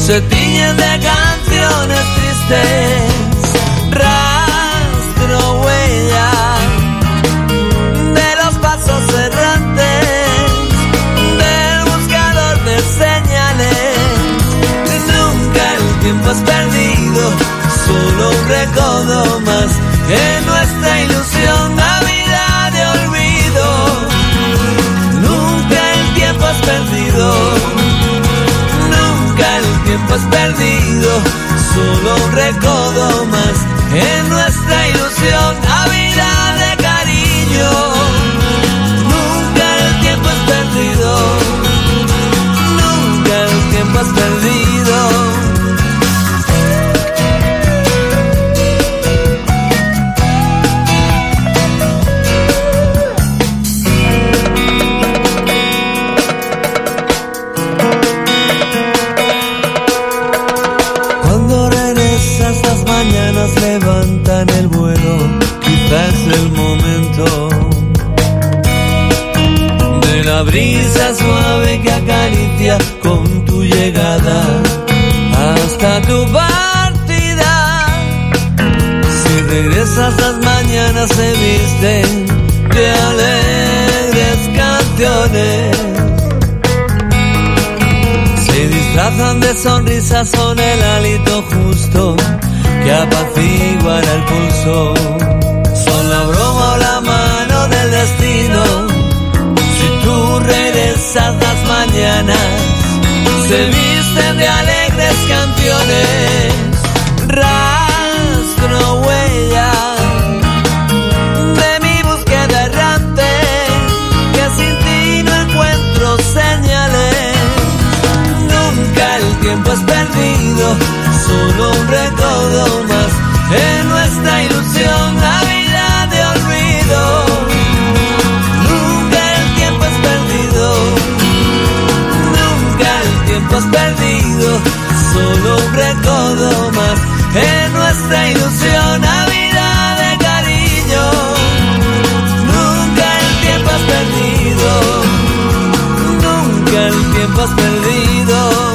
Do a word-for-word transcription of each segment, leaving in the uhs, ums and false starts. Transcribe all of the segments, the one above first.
se tiñen de canciones tristes, rastro, huella de los pasos errantes del buscador de señales. Nunca el tiempo es perdido, solo un recodo más en nuestra ilusión, Navidad de olvido. Nunca el tiempo es perdido, nunca el tiempo es perdido, solo un recodo más en nuestra ilusión, Navidad de cariño. Nunca el tiempo es perdido, nunca el tiempo es perdido. Levantan el vuelo, quizás el momento de la brisa suave que acaricia con tu llegada hasta tu partida. Si regresas, las mañanas se visten de alegres canciones, se disfrazan de sonrisas, son el hálito justo que apaciguará el pulso, son la broma o la mano del destino. Si tú regresas, las mañanas se visten de alegres canciones, rastro, huella de mi búsqueda errante, que sin ti no encuentro señales. Nunca el tiempo es perdido, solo un recodo más en nuestra ilusión, Navidad de olvido. Nunca el tiempo es perdido, nunca el tiempo es perdido, solo un recodo más en nuestra ilusión, Navidad de cariño. Nunca el tiempo es perdido, nunca el tiempo es perdido.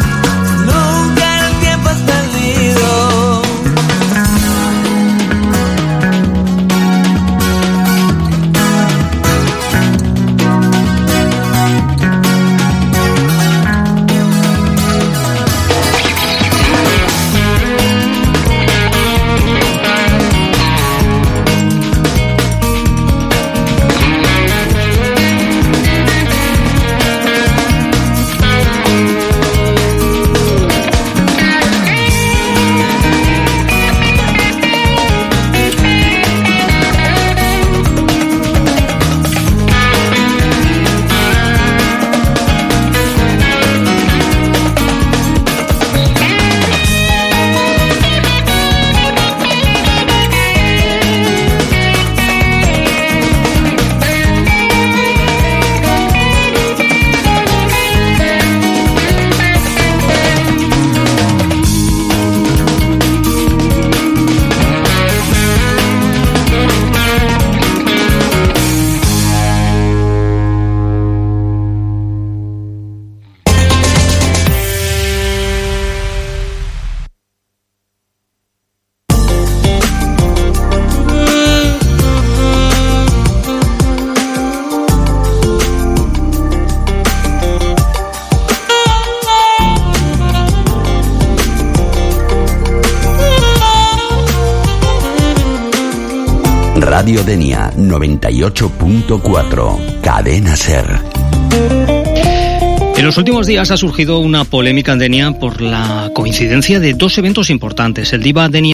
Radio Denia noventa y ocho punto cuatro, Cadena Ser. En los últimos días ha surgido una polémica en Denia por la coincidencia de dos eventos importantes. El Diva Denia